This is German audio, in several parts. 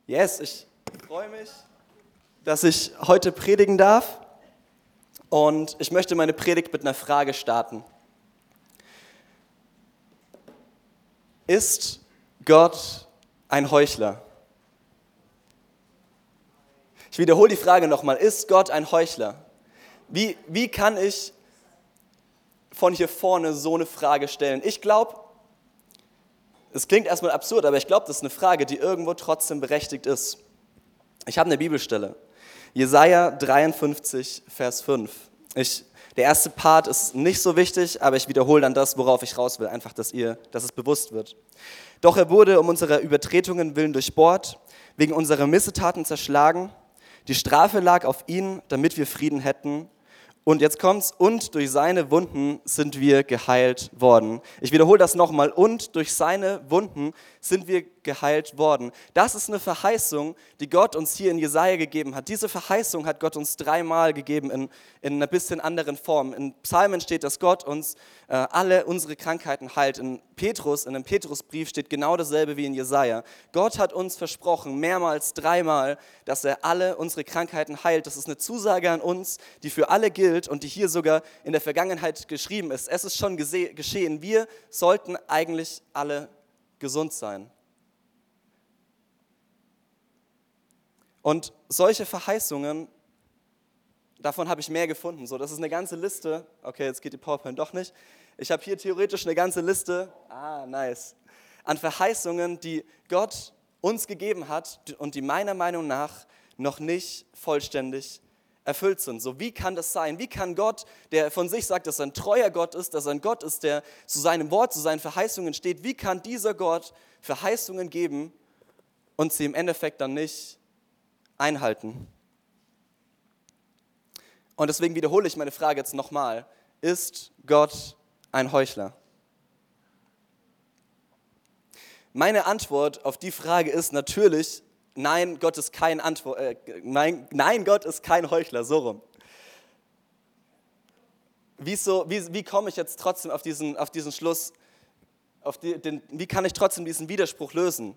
Yes, ich freue mich, dass ich heute predigen darf und ich möchte meine Predigt mit einer Frage starten. Ist Gott ein Heuchler? Ich wiederhole die Frage nochmal, ist Gott ein Heuchler? Wie kann ich von hier vorne so eine Frage stellen? Ich glaube, es klingt erstmal absurd, aber ich glaube, das ist eine Frage, die irgendwo trotzdem berechtigt ist. Ich habe eine Bibelstelle, Jesaja 53, Vers 5. Der erste Part ist nicht so wichtig, aber ich wiederhole dann das, worauf ich raus will, einfach, dass es bewusst wird. Doch er wurde um unserer Übertretungen willen durchbohrt, wegen unserer Missetaten zerschlagen. Die Strafe lag auf ihn, damit wir Frieden hätten. Und jetzt kommt's, und durch seine Wunden sind wir geheilt worden. Ich wiederhole das nochmal, und durch seine Wunden sind wir geheilt worden. Das ist eine Verheißung, die Gott uns hier in Jesaja gegeben hat. Diese Verheißung hat Gott uns 3-mal gegeben in einer bisschen anderen Form. In Psalmen steht, dass Gott uns alle unsere Krankheiten heilt. In einem Petrusbrief steht genau dasselbe wie in Jesaja. Gott hat uns versprochen, mehrmals 3-mal, dass er alle unsere Krankheiten heilt. Das ist eine Zusage an uns, die für alle gilt und die hier sogar in der Vergangenheit geschrieben ist. Es ist schon geschehen. Wir sollten eigentlich alle gesund sein. Und solche Verheißungen, davon habe ich mehr gefunden. So, das ist eine ganze Liste. Okay, jetzt geht die PowerPoint doch nicht. Ich habe hier theoretisch eine ganze Liste, nice, an Verheißungen, die Gott uns gegeben hat und die meiner Meinung nach noch nicht vollständig erfüllt sind. So, wie kann das sein? Wie kann Gott, der von sich sagt, dass er ein treuer Gott ist, dass er ein Gott ist, der zu seinem Wort, zu seinen Verheißungen steht, wie kann dieser Gott Verheißungen geben und sie im Endeffekt dann nicht einhalten? Und deswegen wiederhole ich meine Frage jetzt nochmal. Ist Gott ein Heuchler? Meine Antwort auf die Frage ist natürlich, nein, Gott ist kein Gott ist kein Heuchler, so rum. Wie komme ich jetzt trotzdem auf diesen Schluss, wie kann ich trotzdem diesen Widerspruch lösen?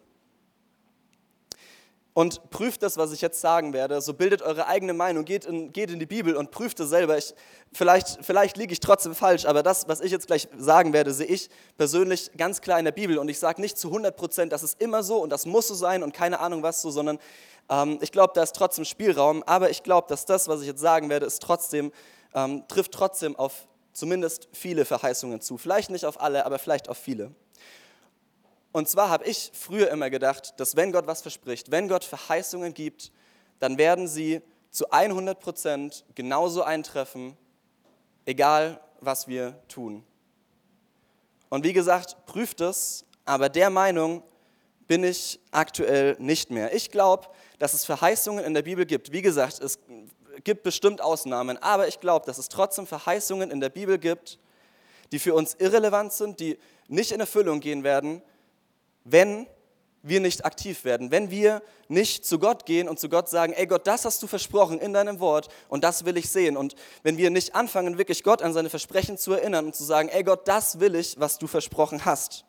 Und prüft das, was ich jetzt sagen werde, so bildet eure eigene Meinung, geht in die Bibel und prüft es selber. Vielleicht liege ich trotzdem falsch, aber das, was ich jetzt gleich sagen werde, sehe ich persönlich ganz klar in der Bibel. Und ich sage nicht zu 100%, das ist immer so und das muss so sein und keine Ahnung was so, sondern ich glaube, da ist trotzdem Spielraum. Aber ich glaube, dass das, was ich jetzt sagen werde, trifft trotzdem auf zumindest viele Verheißungen zu. Vielleicht nicht auf alle, aber vielleicht auf viele. Und zwar habe ich früher immer gedacht, dass wenn Gott was verspricht, wenn Gott Verheißungen gibt, dann werden sie zu 100% genauso eintreffen, egal was wir tun. Und wie gesagt, prüft es, aber der Meinung bin ich aktuell nicht mehr. Ich glaube, dass es Verheißungen in der Bibel gibt. Wie gesagt, es gibt bestimmt Ausnahmen, aber ich glaube, dass es trotzdem Verheißungen in der Bibel gibt, die für uns irrelevant sind, die nicht in Erfüllung gehen werden, wenn wir nicht aktiv werden, wenn wir nicht zu Gott gehen und zu Gott sagen, ey Gott, das hast du versprochen in deinem Wort und das will ich sehen. Und wenn wir nicht anfangen, wirklich Gott an seine Versprechen zu erinnern und zu sagen, ey Gott, das will ich, was du versprochen hast.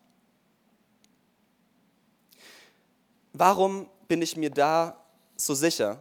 Warum bin ich mir da so sicher?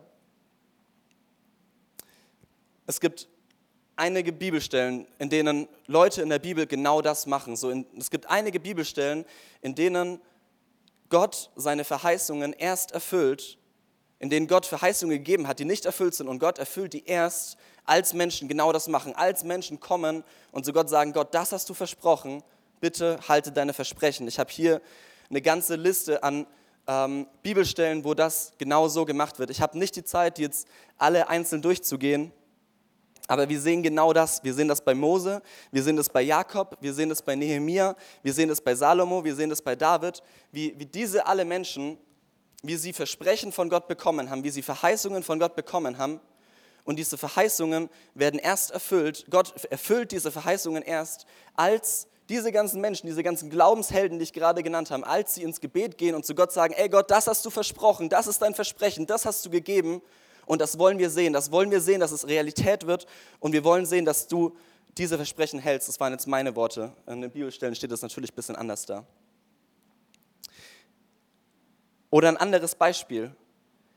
Es gibt einige Bibelstellen, in denen Leute in der Bibel genau das machen. Es gibt einige Bibelstellen, in denen Gott seine Verheißungen erst erfüllt, in denen Gott Verheißungen gegeben hat, die nicht erfüllt sind und Gott erfüllt die erst, als Menschen genau das machen, als Menschen kommen und zu Gott sagen, Gott, das hast du versprochen, bitte halte deine Versprechen. Ich habe hier eine ganze Liste an Bibelstellen, wo das genau so gemacht wird. Ich habe nicht die Zeit, jetzt alle einzeln durchzugehen, aber wir sehen genau das. Wir sehen das bei Mose, wir sehen das bei Jakob, wir sehen das bei Nehemia, wir sehen das bei Salomo, wir sehen das bei David, wie diese alle Menschen, wie sie Versprechen von Gott bekommen haben, wie sie Verheißungen von Gott bekommen haben. Und diese Verheißungen werden erst erfüllt. Gott erfüllt diese Verheißungen erst, als diese ganzen Menschen, diese ganzen Glaubenshelden, die ich gerade genannt habe, als sie ins Gebet gehen und zu Gott sagen, ey Gott, das hast du versprochen, das ist dein Versprechen, das hast du gegeben. Und das wollen wir sehen, dass es Realität wird und wir wollen sehen, dass du diese Versprechen hältst. Das waren jetzt meine Worte. In den Bibelstellen steht das natürlich ein bisschen anders da. Oder ein anderes Beispiel.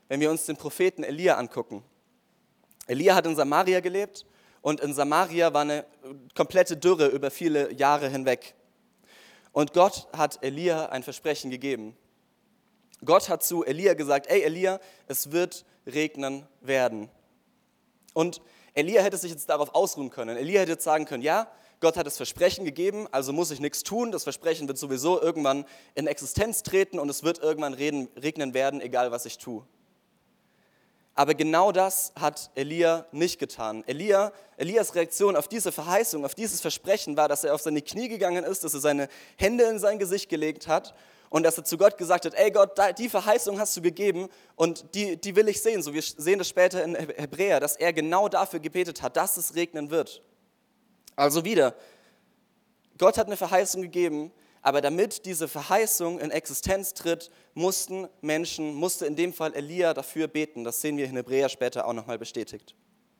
wenn wir uns den Propheten Elia angucken. Elia hat in Samaria gelebt und in Samaria war eine komplette Dürre über viele Jahre hinweg. Und Gott hat Elia ein Versprechen gegeben. Gott hat zu Elia gesagt, ey Elia, es wird regnen werden. Und Elia hätte sich jetzt darauf ausruhen können. Elia hätte jetzt sagen können, ja, Gott hat das Versprechen gegeben, also muss ich nichts tun. Das Versprechen wird sowieso irgendwann in Existenz treten und es wird irgendwann regnen werden, egal was ich tue. Aber genau das hat Elia nicht getan. Elias Reaktion auf diese Verheißung, auf dieses Versprechen war, dass er auf seine Knie gegangen ist, dass er seine Hände in sein Gesicht gelegt hat und dass er zu Gott gesagt hat, ey Gott, die Verheißung hast du gegeben und die will ich sehen. So, wir sehen das später in Hebräer, dass er genau dafür gebetet hat, dass es regnen wird. Also wieder, Gott hat eine Verheißung gegeben, aber damit diese Verheißung in Existenz tritt, musste in dem Fall Elia dafür beten. Das sehen wir in Hebräer später auch nochmal bestätigt.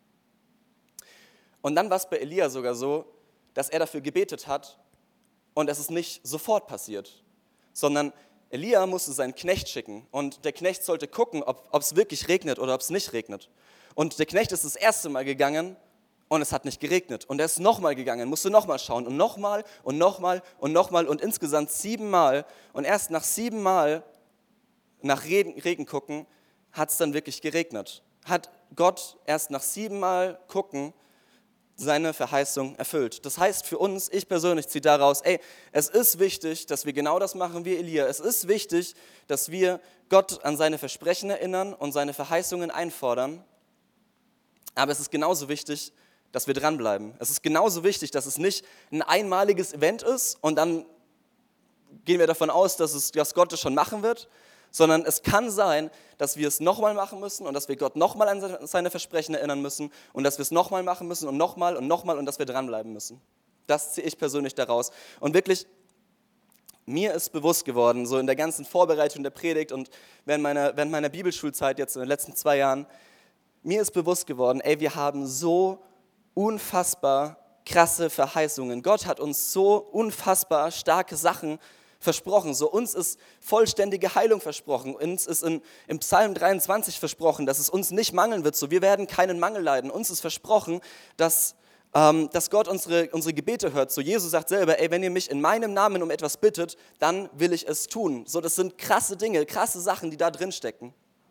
Und dann war es bei Elia sogar so, dass er dafür gebetet hat und es ist nicht sofort passiert, sondern Elia musste seinen Knecht schicken und der Knecht sollte gucken, ob es wirklich regnet oder ob es nicht regnet. Und der Knecht ist das erste Mal gegangen und es hat nicht geregnet. Und er ist nochmal gegangen, musste nochmal schauen und nochmal und nochmal und nochmal und insgesamt 7 Mal. Und erst nach 7 Mal nach Regen gucken, hat es dann wirklich geregnet. Hat Gott erst nach 7 Mal gucken seine Verheißung erfüllt. Das heißt für uns, ich persönlich ziehe daraus, es ist wichtig, dass wir genau das machen wie Elia. Es ist wichtig, dass wir Gott an seine Versprechen erinnern und seine Verheißungen einfordern. Aber es ist genauso wichtig, dass wir dranbleiben. Es ist genauso wichtig, dass es nicht ein einmaliges Event ist und dann gehen wir davon aus, dass Gott es schon machen wird, sondern es kann sein, dass wir es nochmal machen müssen und dass wir Gott nochmal an seine Versprechen erinnern müssen und dass wir es nochmal machen müssen und nochmal und dass wir dranbleiben müssen. Das ziehe ich persönlich daraus. Und wirklich, mir ist bewusst geworden, so in der ganzen Vorbereitung der Predigt und während meiner Bibelschulzeit jetzt in den letzten 2 Jahren, mir ist bewusst geworden, wir haben so unfassbar krasse Verheißungen. Gott hat uns so unfassbar starke Sachen versprochen. So, uns ist vollständige Heilung versprochen. Uns ist im Psalm 23 versprochen, dass es uns nicht mangeln wird. So, wir werden keinen Mangel leiden. Uns ist versprochen, dass Gott unsere Gebete hört. So, Jesus sagt selber, wenn ihr mich in meinem Namen um etwas bittet, dann will ich es tun. So, das sind krasse Dinge, krasse Sachen, die da drin stecken.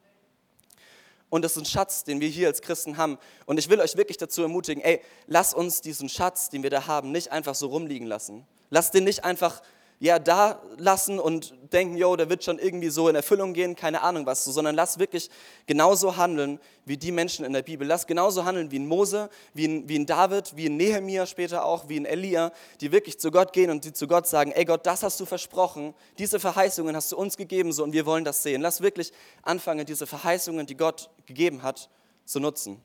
Und das ist ein Schatz, den wir hier als Christen haben. Und ich will euch wirklich dazu ermutigen, lass uns diesen Schatz, den wir da haben, nicht einfach so rumliegen lassen. Lass den nicht einfach da lassen und denken, der wird schon irgendwie so in Erfüllung gehen, keine Ahnung was, sondern lass wirklich genauso handeln wie die Menschen in der Bibel. Lass genauso handeln wie ein Mose, wie ein David, wie ein Nehemia später auch, wie ein Elia, die wirklich zu Gott gehen und die zu Gott sagen, Gott, das hast du versprochen, diese Verheißungen hast du uns gegeben so und wir wollen das sehen. Lass wirklich anfangen, diese Verheißungen, die Gott gegeben hat, zu nutzen.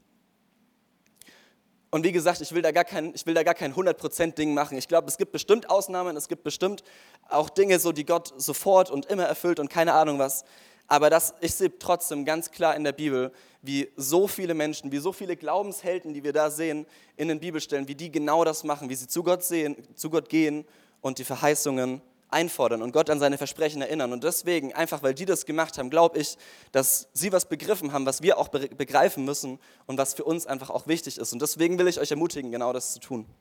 Und wie gesagt, ich will da gar kein 100%-Ding machen. Ich glaube, es gibt bestimmt Ausnahmen, es gibt bestimmt auch Dinge, so, die Gott sofort und immer erfüllt und keine Ahnung was. Aber ich sehe trotzdem ganz klar in der Bibel, wie so viele Menschen, wie so viele Glaubenshelden, die wir da sehen in den Bibelstellen, wie die genau das machen, wie sie zu Gott gehen und die Verheißungen einfordern und Gott an seine Versprechen erinnern. Und deswegen, einfach weil die das gemacht haben, glaube ich, dass sie was begriffen haben, was wir auch begreifen müssen und was für uns einfach auch wichtig ist. Und deswegen will ich euch ermutigen, genau das zu tun.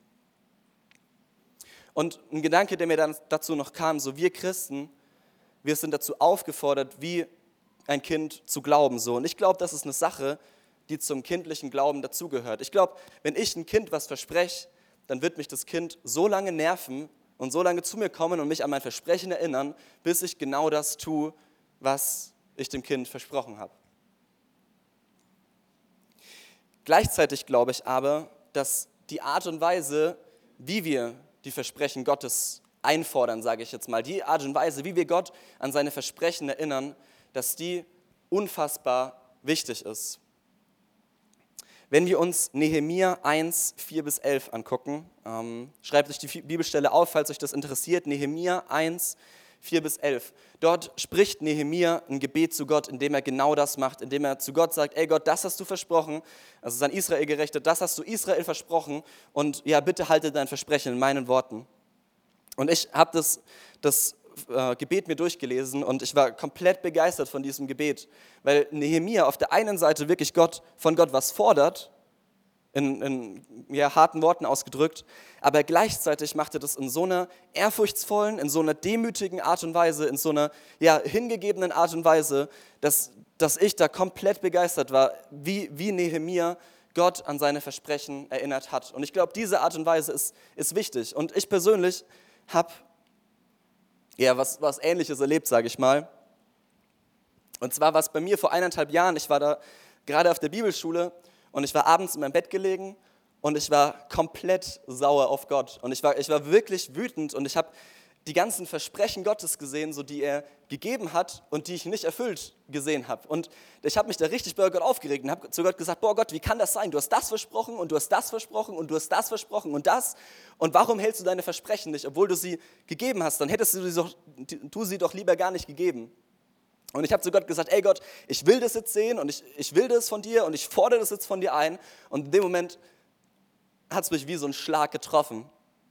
Und ein Gedanke, der mir dann dazu noch kam, so wir Christen, wir sind dazu aufgefordert, wie ein Kind zu glauben. So. Und ich glaube, das ist eine Sache, die zum kindlichen Glauben dazugehört. Ich glaube, wenn ich ein Kind was verspreche, dann wird mich das Kind so lange nerven, und so lange zu mir kommen und mich an mein Versprechen erinnern, bis ich genau das tue, was ich dem Kind versprochen habe. Gleichzeitig glaube ich aber, dass die Art und Weise, wie wir die Versprechen Gottes einfordern, sage ich jetzt mal, die Art und Weise, wie wir Gott an seine Versprechen erinnern, dass die unfassbar wichtig ist. Wenn wir uns Nehemia 1, 4-11 angucken, schreibt euch die Bibelstelle auf, falls euch das interessiert, Nehemia 1, 4-11. Dort spricht Nehemia ein Gebet zu Gott, indem er genau das macht, indem er zu Gott sagt, Gott, das hast du versprochen, also es ist an Israel gerichtet, das hast du Israel versprochen und ja, bitte halte dein Versprechen in meinen Worten. Und ich habe das Gebet mir durchgelesen und ich war komplett begeistert von diesem Gebet, weil Nehemia auf der einen Seite wirklich von Gott was fordert, in harten Worten ausgedrückt, aber gleichzeitig macht er das in so einer ehrfurchtsvollen, in so einer demütigen Art und Weise, in so einer hingegebenen Art und Weise, dass ich da komplett begeistert war, wie Nehemia Gott an seine Versprechen erinnert hat. Und ich glaube, diese Art und Weise ist wichtig. Und ich persönlich habe was Ähnliches erlebt, sage ich mal. Und zwar war es bei mir vor 1,5 Jahren, ich war da gerade auf der Bibelschule und ich war abends in meinem Bett gelegen und ich war komplett sauer auf Gott. Und ich war wirklich wütend und ich habe die ganzen Versprechen Gottes gesehen, so die er gegeben hat und die ich nicht erfüllt gesehen habe. Und ich habe mich da richtig bei Gott aufgeregt und habe zu Gott gesagt, boah Gott, wie kann das sein? Du hast das versprochen und du hast das versprochen und du hast das versprochen und das. Und warum hältst du deine Versprechen nicht, obwohl du sie gegeben hast? Dann hättest du sie doch lieber gar nicht gegeben. Und ich habe zu Gott gesagt, ey Gott, ich will das jetzt sehen und ich will das von dir und ich fordere das jetzt von dir ein. Und in dem Moment hat es mich wie so ein Schlag getroffen.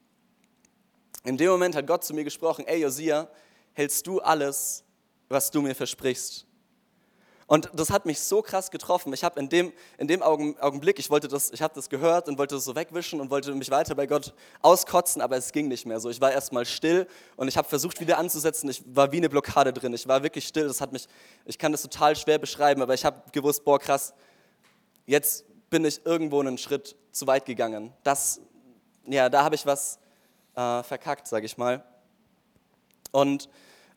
In dem Moment hat Gott zu mir gesprochen, ey Josia, hältst du alles, was du mir versprichst? Und das hat mich so krass getroffen. Ich habe in dem Augenblick, ich habe das gehört und wollte das so wegwischen und wollte mich weiter bei Gott auskotzen, aber es ging nicht mehr so. Ich war erstmal still und ich habe versucht wieder anzusetzen. Ich war wie eine Blockade drin. Ich war wirklich still. Ich kann das total schwer beschreiben, aber ich habe gewusst, boah krass, jetzt bin ich irgendwo einen Schritt zu weit gegangen. Da habe ich was verkackt, sage ich mal. Und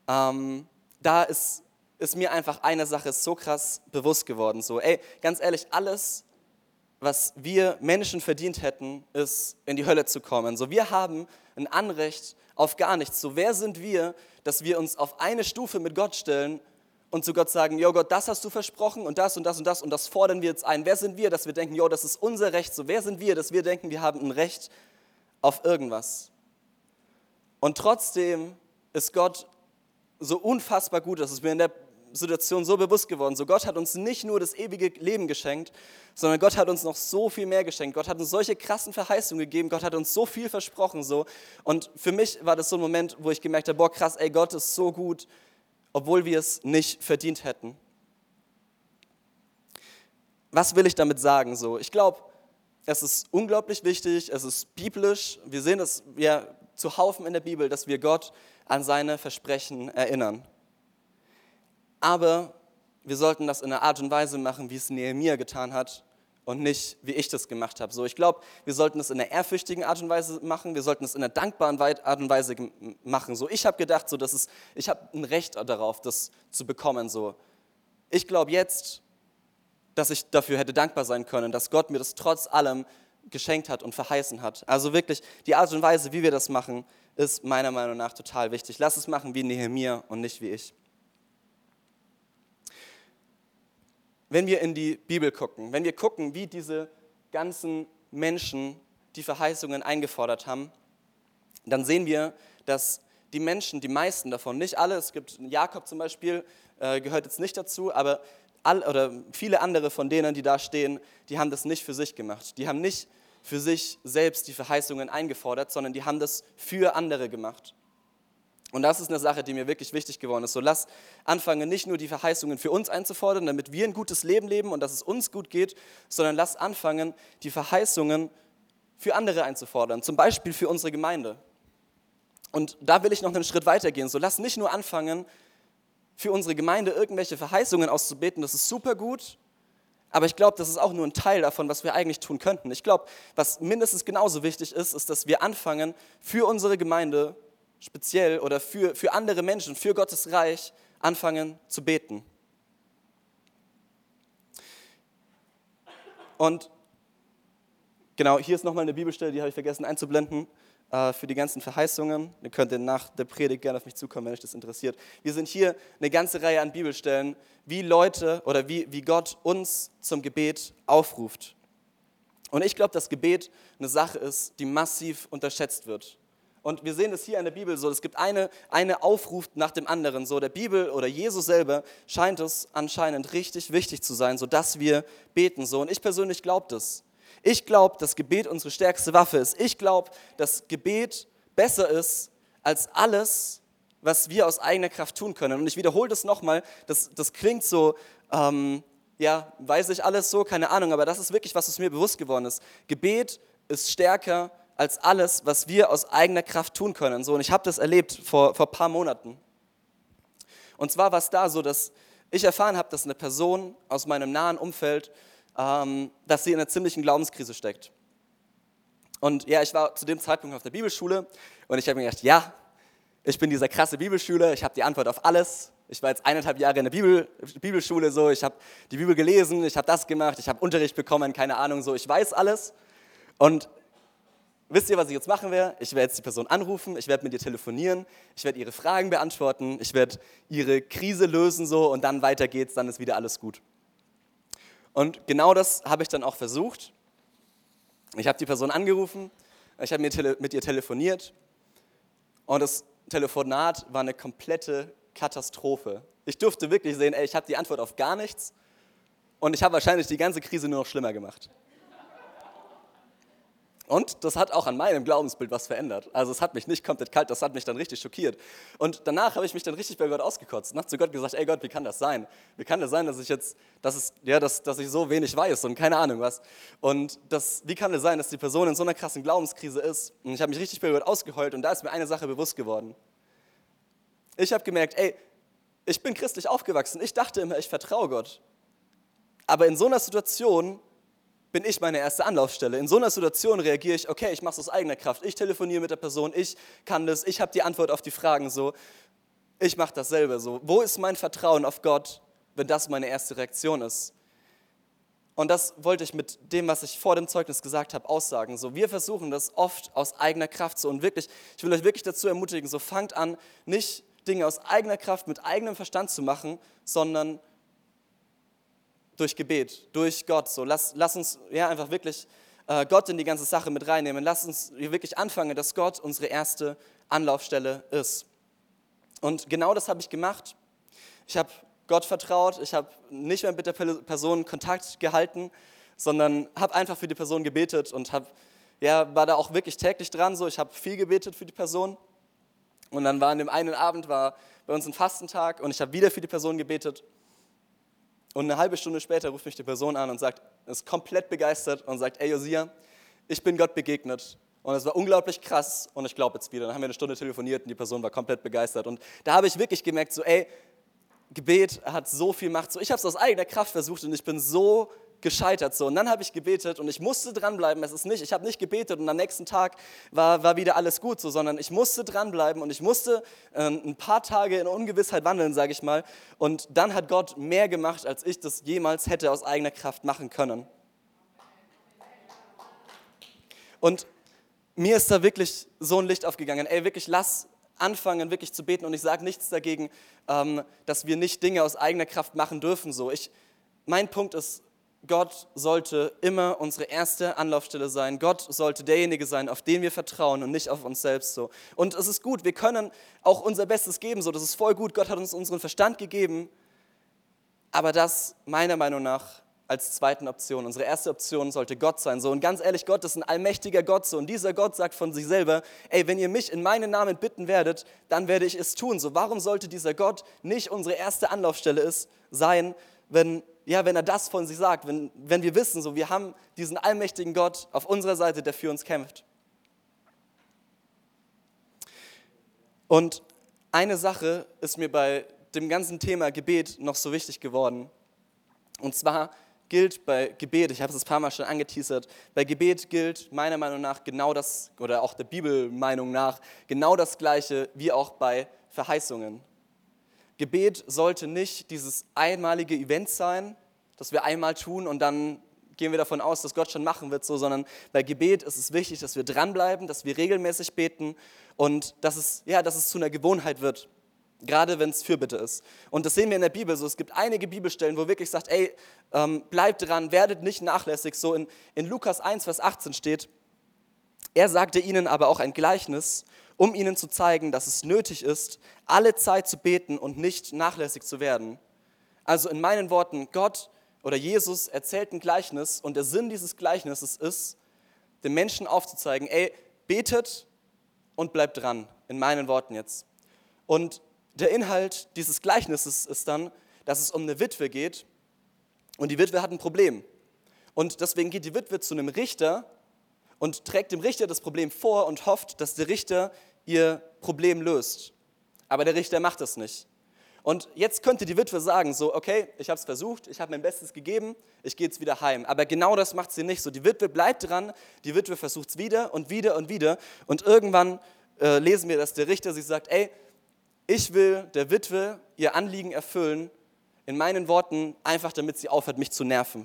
da ist mir einfach eine Sache so krass bewusst geworden. So, ganz ehrlich, alles, was wir Menschen verdient hätten, ist in die Hölle zu kommen. So, wir haben ein Anrecht auf gar nichts. So, wer sind wir, dass wir uns auf eine Stufe mit Gott stellen und zu Gott sagen, jo Gott, das hast du versprochen und das und das und das und das fordern wir jetzt ein. Wer sind wir, dass wir denken, jo, das ist unser Recht. So, wer sind wir, dass wir denken, wir haben ein Recht auf irgendwas. Und trotzdem ist Gott so unfassbar gut, dass es mir in der Situation so bewusst geworden. So, Gott hat uns nicht nur das ewige Leben geschenkt, sondern Gott hat uns noch so viel mehr geschenkt. Gott hat uns solche krassen Verheißungen gegeben. Gott hat uns so viel versprochen. So. Und für mich war das so ein Moment, wo ich gemerkt habe, boah krass, Gott ist so gut, obwohl wir es nicht verdient hätten. Was will ich damit sagen? So, ich glaube, es ist unglaublich wichtig, es ist biblisch. Wir sehen es zuhaufen in der Bibel, dass wir Gott an seine Versprechen erinnern. Aber wir sollten das in einer Art und Weise machen, wie es Nehemia getan hat und nicht, wie ich das gemacht habe. So, ich glaube, wir sollten es in einer ehrfürchtigen Art und Weise machen, wir sollten es in einer dankbaren Art und Weise machen. So, ich habe gedacht, so, ich habe ein Recht darauf, das zu bekommen. So. Ich glaube jetzt, dass ich dafür hätte dankbar sein können, dass Gott mir das trotz allem geschenkt hat und verheißen hat. Also wirklich, die Art und Weise, wie wir das machen, ist meiner Meinung nach total wichtig. Lass es machen wie Nehemia und nicht wie ich. Wenn wir in die Bibel gucken, wenn wir gucken, wie diese ganzen Menschen die Verheißungen eingefordert haben, dann sehen wir, dass die Menschen, die meisten davon, nicht alle, es gibt Jakob zum Beispiel, gehört jetzt nicht dazu, aber viele andere von denen, die da stehen, die haben das nicht für sich gemacht. Die haben nicht für sich selbst die Verheißungen eingefordert, sondern die haben das für andere gemacht. Und das ist eine Sache, die mir wirklich wichtig geworden ist. So, lass anfangen, nicht nur die Verheißungen für uns einzufordern, damit wir ein gutes Leben leben und dass es uns gut geht, sondern lass anfangen, die Verheißungen für andere einzufordern, zum Beispiel für unsere Gemeinde. Und da will ich noch einen Schritt weitergehen. So, lass nicht nur anfangen, für unsere Gemeinde irgendwelche Verheißungen auszubeten, das ist super gut, aber ich glaube, das ist auch nur ein Teil davon, was wir eigentlich tun könnten. Ich glaube, was mindestens genauso wichtig ist, ist, dass wir anfangen, für unsere Gemeinde speziell oder für andere Menschen, für Gottes Reich anfangen zu beten. Und genau, hier ist nochmal eine Bibelstelle, die habe ich vergessen einzublenden, für die ganzen Verheißungen. Ihr könnt nach der Predigt gerne auf mich zukommen, wenn euch das interessiert. Wir sind hier eine ganze Reihe an Bibelstellen, wie Leute oder wie Gott uns zum Gebet aufruft. Und ich glaube, dass Gebet eine Sache ist, die massiv unterschätzt wird. Und wir sehen es hier in der Bibel so, es gibt eine Aufruf nach dem anderen. So, der Bibel oder Jesus selber scheint es anscheinend richtig wichtig zu sein, sodass wir beten. So. Und ich persönlich glaube das. Ich glaube, dass Gebet unsere stärkste Waffe ist. Ich glaube, dass Gebet besser ist als alles, was wir aus eigener Kraft tun können. Und ich wiederhole das nochmal, das klingt so, weiß ich alles so, keine Ahnung, aber das ist wirklich, was mir bewusst geworden ist. Gebet ist stärker als alles, was wir aus eigener Kraft tun können. So, und ich habe das erlebt vor ein paar Monaten. Und zwar war es da so, dass ich erfahren habe, dass eine Person aus meinem nahen Umfeld, dass sie in einer ziemlichen Glaubenskrise steckt. Und ja, ich war zu dem Zeitpunkt auf der Bibelschule und ich habe mir gedacht, ja, ich bin dieser krasse Bibelschüler, ich habe die Antwort auf alles. Ich war jetzt 1,5 Jahre in der Bibelschule, so, ich habe die Bibel gelesen, ich habe das gemacht, ich habe Unterricht bekommen, keine Ahnung, so, ich weiß alles. Und wisst ihr, was ich jetzt machen werde? Ich werde jetzt die Person anrufen, ich werde mit ihr telefonieren, ich werde ihre Fragen beantworten, ich werde ihre Krise lösen so und dann weiter geht's, dann ist wieder alles gut. Und genau das habe ich dann auch versucht. Ich habe die Person angerufen, ich habe mit ihr telefoniert und das Telefonat war eine komplette Katastrophe. Ich durfte wirklich sehen, ich habe die Antwort auf gar nichts und ich habe wahrscheinlich die ganze Krise nur noch schlimmer gemacht. Und das hat auch an meinem Glaubensbild was verändert. Also es hat mich nicht komplett kalt, das hat mich dann richtig schockiert. Und danach habe ich mich dann richtig bei Gott ausgekotzt und habe zu Gott gesagt, ey Gott, wie kann das sein? Wie kann das sein, dass ich so wenig weiß und keine Ahnung was? Und wie kann es sein, dass die Person in so einer krassen Glaubenskrise ist? Und ich habe mich richtig bei Gott ausgeheult und da ist mir eine Sache bewusst geworden. Ich habe gemerkt, ich bin christlich aufgewachsen, ich dachte immer, ich vertraue Gott. Aber in so einer Situation bin ich meine erste Anlaufstelle. In so einer Situation reagiere ich, okay, ich mache es aus eigener Kraft. Ich telefoniere mit der Person, ich kann das, ich habe die Antwort auf die Fragen so. Ich mache dasselbe so. Wo ist mein Vertrauen auf Gott, wenn das meine erste Reaktion ist? Und das wollte ich mit dem, was ich vor dem Zeugnis gesagt habe, aussagen. So, wir versuchen das oft aus eigener Kraft so und wirklich, ich will euch wirklich dazu ermutigen, so fangt an, nicht Dinge aus eigener Kraft mit eigenem Verstand zu machen, sondern durch Gebet, durch Gott. So, lass uns einfach wirklich Gott in die ganze Sache mit reinnehmen. Lass uns wirklich anfangen, dass Gott unsere erste Anlaufstelle ist. Und genau das habe ich gemacht. Ich habe Gott vertraut, ich habe nicht mehr mit der Person Kontakt gehalten, sondern habe einfach für die Person gebetet und war da auch wirklich täglich dran. So, ich habe viel gebetet für die Person. Und dann war an dem einen Abend bei uns ein Fastentag und ich habe wieder für die Person gebetet. Und eine halbe Stunde später ruft mich die Person an und ist komplett begeistert und sagt, ey Josia, ich bin Gott begegnet. Und es war unglaublich krass und ich glaube jetzt wieder. Dann haben wir eine Stunde telefoniert und die Person war komplett begeistert. Und da habe ich wirklich gemerkt, so Gebet hat so viel Macht. So, ich habe es aus eigener Kraft versucht und ich bin so gescheitert. So. Und dann habe ich gebetet und ich musste dranbleiben. Ich habe nicht gebetet und am nächsten Tag war wieder alles gut, so, sondern ich musste dranbleiben und ich musste ein paar Tage in Ungewissheit wandeln, sage ich mal. Und dann hat Gott mehr gemacht, als ich das jemals hätte aus eigener Kraft machen können. Und mir ist da wirklich so ein Licht aufgegangen. Wirklich, lass anfangen, wirklich zu beten. Und ich sage nichts dagegen, dass wir nicht Dinge aus eigener Kraft machen dürfen. So. Mein Punkt ist, Gott sollte immer unsere erste Anlaufstelle sein. Gott sollte derjenige sein, auf den wir vertrauen und nicht auf uns selbst. So. Und es ist gut, wir können auch unser Bestes geben. So. Das ist voll gut. Gott hat uns unseren Verstand gegeben. Aber das, meiner Meinung nach, als zweite Option. Unsere erste Option sollte Gott sein. So. Und ganz ehrlich, Gott ist ein allmächtiger Gott. So. Und dieser Gott sagt von sich selber, wenn ihr mich in meinen Namen bitten werdet, dann werde ich es tun. So. Warum sollte dieser Gott nicht unsere erste Anlaufstelle sein, wenn er das von sich sagt, wenn wir wissen, so, wir haben diesen allmächtigen Gott auf unserer Seite, der für uns kämpft. Und eine Sache ist mir bei dem ganzen Thema Gebet noch so wichtig geworden. Und zwar gilt bei Gebet, ich habe es ein paar Mal schon angeteasert, bei Gebet gilt meiner Meinung nach genau das, oder auch der Bibelmeinung nach, genau das Gleiche wie auch bei Verheißungen. Gebet sollte nicht dieses einmalige Event sein, das wir einmal tun und dann gehen wir davon aus, dass Gott schon machen wird, so, sondern bei Gebet ist es wichtig, dass wir dranbleiben, dass wir regelmäßig beten und dass es zu einer Gewohnheit wird. Gerade wenn es Fürbitte ist. Und das sehen wir in der Bibel so. Es gibt einige Bibelstellen, wo wirklich sagt, bleibt dran, werdet nicht nachlässig. So in Lukas 1, Vers 18 steht, er sagte ihnen aber auch ein Gleichnis, um ihnen zu zeigen, dass es nötig ist, alle Zeit zu beten und nicht nachlässig zu werden. Also in meinen Worten, Gott oder Jesus erzählt ein Gleichnis und der Sinn dieses Gleichnisses ist, den Menschen aufzuzeigen, betet und bleibt dran. In meinen Worten jetzt. Und der Inhalt dieses Gleichnisses ist dann, dass es um eine Witwe geht und die Witwe hat ein Problem. Und deswegen geht die Witwe zu einem Richter und trägt dem Richter das Problem vor und hofft, dass der Richter ihr Problem löst. Aber der Richter macht es nicht. Und jetzt könnte die Witwe sagen, so, okay, ich habe es versucht, ich habe mein Bestes gegeben, ich gehe jetzt wieder heim. Aber genau das macht sie nicht so. Die Witwe bleibt dran, die Witwe versucht es wieder und wieder und wieder. Und irgendwann lesen wir, dass der Richter sich sagt, ey, ich will der Witwe ihr Anliegen erfüllen, in meinen Worten, einfach damit sie aufhört, mich zu nerven.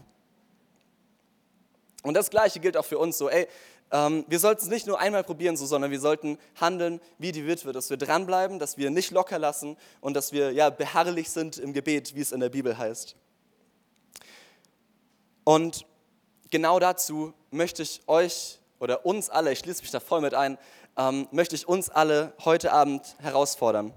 Und das Gleiche gilt auch für uns so, ey, wir sollten es nicht nur einmal probieren, so, sondern wir sollten handeln wie die Witwe, dass wir dranbleiben, dass wir nicht locker lassen und dass wir beharrlich sind im Gebet, wie es in der Bibel heißt. Und genau dazu möchte ich euch oder uns alle, ich schließe mich da voll mit ein, möchte ich uns alle heute Abend herausfordern.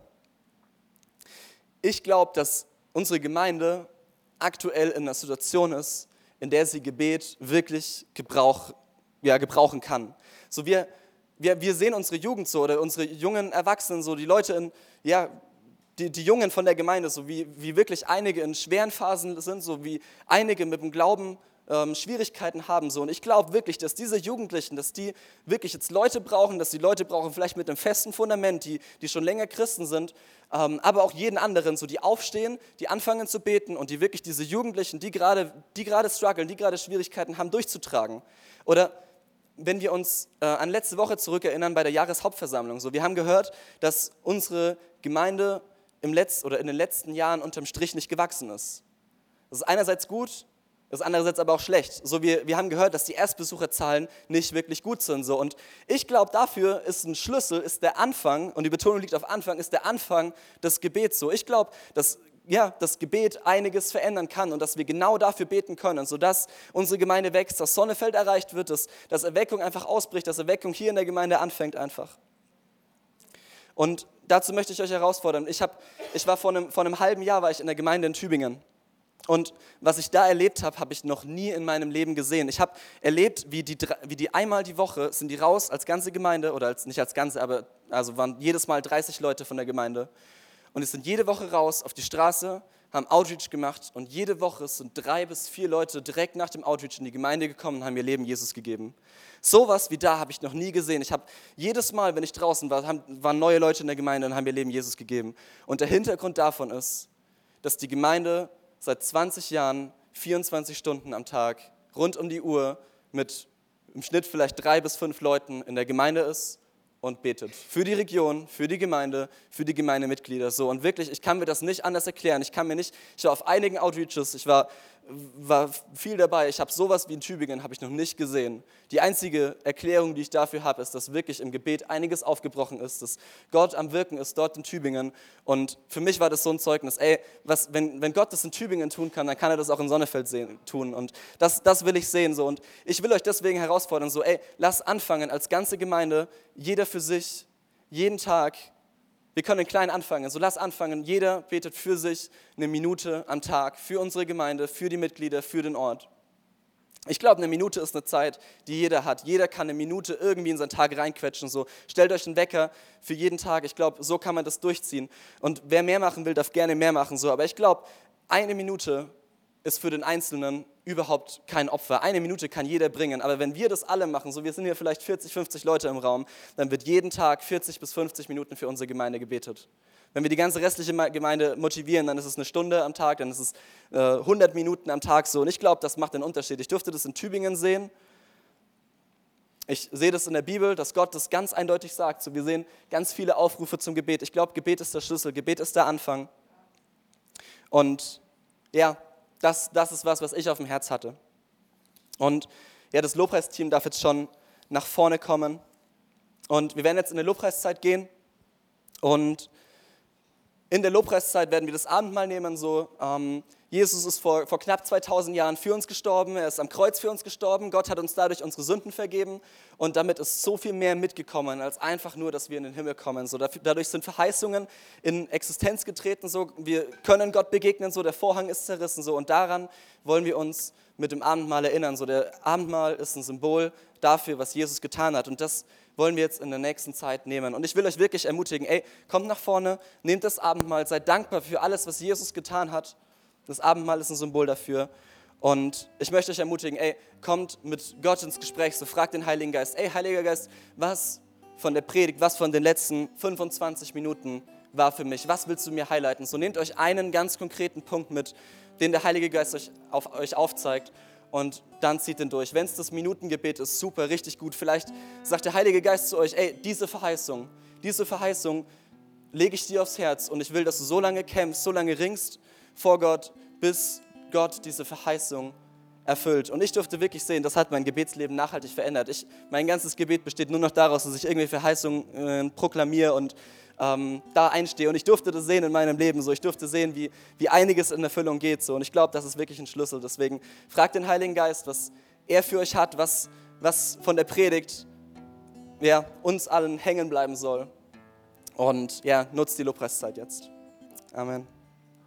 Ich glaube, dass unsere Gemeinde aktuell in einer Situation ist, in der sie Gebet wirklich gebrauchen kann. So wir sehen unsere Jugend so oder unsere jungen Erwachsenen so, die Leute die Jungen von der Gemeinde, so wie wirklich einige in schweren Phasen sind, so wie einige mit dem Glauben Schwierigkeiten haben. So. Und ich glaube wirklich, dass diese Jugendlichen, dass die wirklich jetzt Leute brauchen, dass die Leute brauchen vielleicht mit einem festen Fundament, die schon länger Christen sind, aber auch jeden anderen, so die aufstehen, die anfangen zu beten und die wirklich diese Jugendlichen, die gerade strugglen, die gerade Schwierigkeiten haben, durchzutragen. Oder wenn wir uns an letzte Woche zurückerinnern bei der Jahreshauptversammlung, so wir haben gehört, dass unsere Gemeinde in den letzten Jahren unterm Strich nicht gewachsen ist. Das ist einerseits gut, das ist andererseits aber auch schlecht. So wir haben gehört, dass die Erstbesucherzahlen nicht wirklich gut sind. So. Und ich glaube, dafür ist ein Schlüssel, ist der Anfang, und die Betonung liegt auf Anfang, ist der Anfang des Gebets. So. Ich glaube, dass das Gebet einiges verändern kann und dass wir genau dafür beten können, sodass unsere Gemeinde wächst, dass Sonnefeld erreicht wird, dass Erweckung einfach ausbricht, dass Erweckung hier in der Gemeinde anfängt einfach. Und dazu möchte ich euch herausfordern. Ich war vor einem halben Jahr war ich in der Gemeinde in Tübingen. Und was ich da erlebt habe, habe ich noch nie in meinem Leben gesehen. Ich habe erlebt, wie die einmal die Woche sind die raus als ganze Gemeinde, oder nicht als ganze, aber also waren jedes Mal 30 Leute von der Gemeinde. Und es sind jede Woche raus auf die Straße, haben Outreach gemacht und jede Woche sind 3 bis 4 Leute direkt nach dem Outreach in die Gemeinde gekommen und haben ihr Leben Jesus gegeben. Sowas wie da habe ich noch nie gesehen. Ich habe jedes Mal, wenn ich draußen war, waren neue Leute in der Gemeinde und haben ihr Leben Jesus gegeben. Und der Hintergrund davon ist, dass die Gemeinde seit 20 Jahren, 24 Stunden am Tag, rund um die Uhr, mit im Schnitt vielleicht 3 bis 5 Leuten in der Gemeinde ist und betet. Für die Region, für die Gemeindemitglieder. So. Und wirklich, ich kann mir das nicht anders erklären. Ich war auf einigen Outreaches, ich war viel dabei. Ich habe sowas wie in Tübingen, habe ich noch nicht gesehen. Die einzige Erklärung, die ich dafür habe, ist, dass wirklich im Gebet einiges aufgebrochen ist, dass Gott am Wirken ist dort in Tübingen. Und für mich war das so ein Zeugnis, wenn Gott das in Tübingen tun kann, dann kann er das auch in Sonnefeld tun. Und das will ich sehen. So. Und ich will euch deswegen herausfordern, so, lass anfangen als ganze Gemeinde, jeder für sich, jeden Tag. Wir können klein anfangen, so lass anfangen, jeder betet für sich 1 Minute am Tag, für unsere Gemeinde, für die Mitglieder, für den Ort. Ich glaube, 1 Minute ist eine Zeit, die jeder hat. Jeder kann 1 Minute irgendwie in seinen Tag reinquetschen. So. Stellt euch einen Wecker für jeden Tag. Ich glaube, so kann man das durchziehen. Und wer mehr machen will, darf gerne mehr machen. So. Aber ich glaube, 1 Minute ist für den Einzelnen überhaupt kein Opfer. 1 Minute kann jeder bringen, aber wenn wir das alle machen, so wir sind hier vielleicht 40, 50 Leute im Raum, dann wird jeden Tag 40 bis 50 Minuten für unsere Gemeinde gebetet. Wenn wir die ganze restliche Gemeinde motivieren, dann ist es 1 Stunde am Tag, dann ist es 100 Minuten am Tag so. Und ich glaube, das macht einen Unterschied. Ich durfte das in Tübingen sehen. Ich sehe das in der Bibel, dass Gott das ganz eindeutig sagt. So, wir sehen ganz viele Aufrufe zum Gebet. Ich glaube, Gebet ist der Schlüssel, Gebet ist der Anfang. Und ja, das ist was ich auf dem Herz hatte. Und ja, das Lobpreisteam darf jetzt schon nach vorne kommen. Und wir werden jetzt in eine Lobpreiszeit gehen. Und in der Lobpreiszeit werden wir das Abendmahl nehmen. So, Jesus ist vor knapp 2000 Jahren für uns gestorben. Er ist am Kreuz für uns gestorben. Gott hat uns dadurch unsere Sünden vergeben. Und damit ist so viel mehr mitgekommen, als einfach nur, dass wir in den Himmel kommen. So, dadurch sind Verheißungen in Existenz getreten. So, wir können Gott begegnen. So, der Vorhang ist zerrissen. So, und daran wollen wir uns mit dem Abendmahl erinnern. So, der Abendmahl ist ein Symbol dafür, was Jesus getan hat. Und das wollen wir jetzt in der nächsten Zeit nehmen. Und ich will euch wirklich ermutigen, kommt nach vorne, nehmt das Abendmahl, seid dankbar für alles, was Jesus getan hat. Das Abendmahl ist ein Symbol dafür. Und ich möchte euch ermutigen, kommt mit Gott ins Gespräch, so fragt den Heiligen Geist, Heiliger Geist, was von der Predigt, was von den letzten 25 Minuten war für mich, was willst du mir highlighten? So nehmt euch einen ganz konkreten Punkt mit, den der Heilige Geist euch aufzeigt und dann zieht den durch. Wenn es das Minutengebet ist, super, richtig gut. Vielleicht sagt der Heilige Geist zu euch, diese Verheißung lege ich dir aufs Herz und ich will, dass du so lange kämpfst, so lange ringst vor Gott, bis Gott diese Verheißung erfüllt. Und ich durfte wirklich sehen, das hat mein Gebetsleben nachhaltig verändert. Mein ganzes Gebet besteht nur noch daraus, dass ich irgendwie Verheißungen proklamiere und da einstehe. Und ich durfte das sehen in meinem Leben. So. Ich durfte sehen, wie einiges in Erfüllung geht. So. Und ich glaube, das ist wirklich ein Schlüssel. Deswegen fragt den Heiligen Geist, was er für euch hat, was von der Predigt uns allen hängen bleiben soll. Und nutzt die Lobpreiszeit jetzt. Amen.